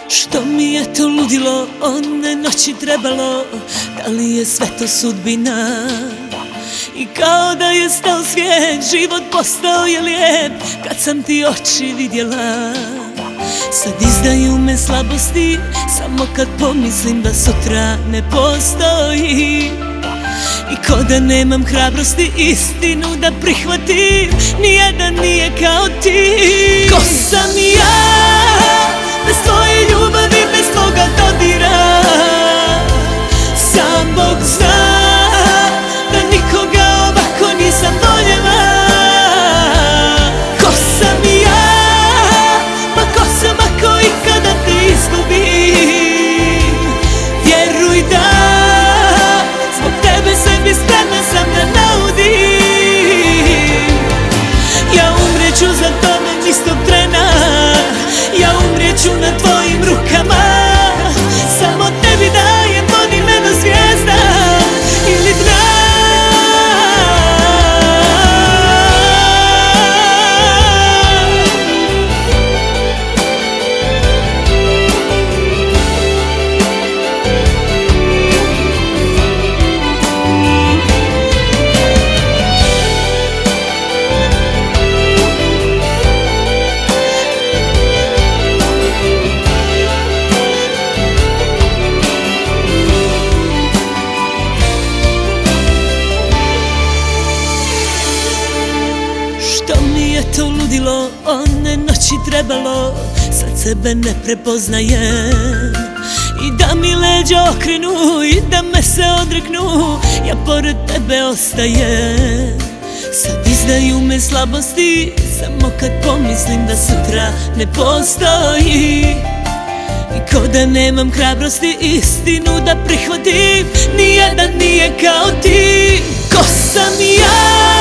Što mi je to ludilo one noći trebalo, da li je sve to sudbina? I kao da je stao svijet, život postao je lijep kad sam ti oči vidjela. Sad izdaju me slabosti, samo kad pomislim da sutra ne postoji. I ko da nemam hrabrosti istinu da prihvatim, nijedan nije kao ti. Ko sam ja bez tvoje ljubavi, bez tvoga dodira? Sam Bog zna da nikoga ovako nisam voljela. Ko sam ja, ma ko sam ako ikada te izgubim? Vjeruj da zbog tebe sebi spremna sam da naudim. Ja umrijeću za tome istog trena, ja umrijeću na tvojim rukama. Samo tebi dajem, vodi me do zvijezda ili dna. Što mi je to ludilo one noći trebalo, sad sebe ne prepoznajem. I da mi leđa okrenu i da me se odreknu, ja pored tebe ostajem. Sad izdaju me slabosti, samo kad pomislim da sutra ne postoji. I ko da nemam hrabrosti istinu da prihvatim, nijedan nije kao ti. Ko sam ja